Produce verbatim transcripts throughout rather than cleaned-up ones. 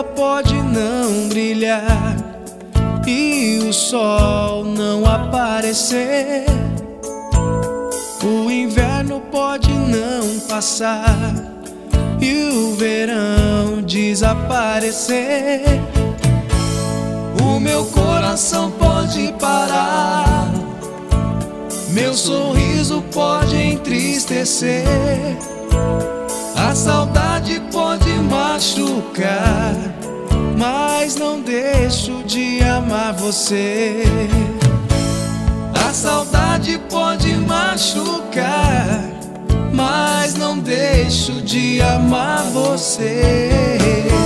pode não brilhar e o sol não aparecer. O inverno pode não passar e o verão desaparecer. O meu coração pode parar, meu sorriso pode entristecer, a saudade pode machucar, mas não deixo de amar você. A saudade pode machucar, mas não deixo de amar você.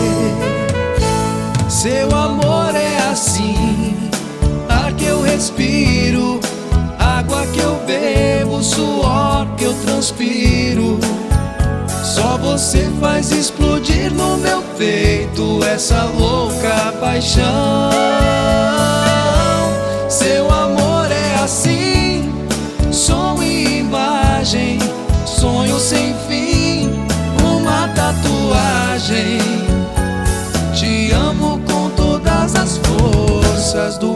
Seu amor é assim, ar que eu respiro, água que eu bebo, suor que eu transpiro. Só você faz explodir no meu peito essa louca paixão. Seu amor é assim, som e imagem, sonho sem fim, uma tatuagem. Te amo com todas as forças do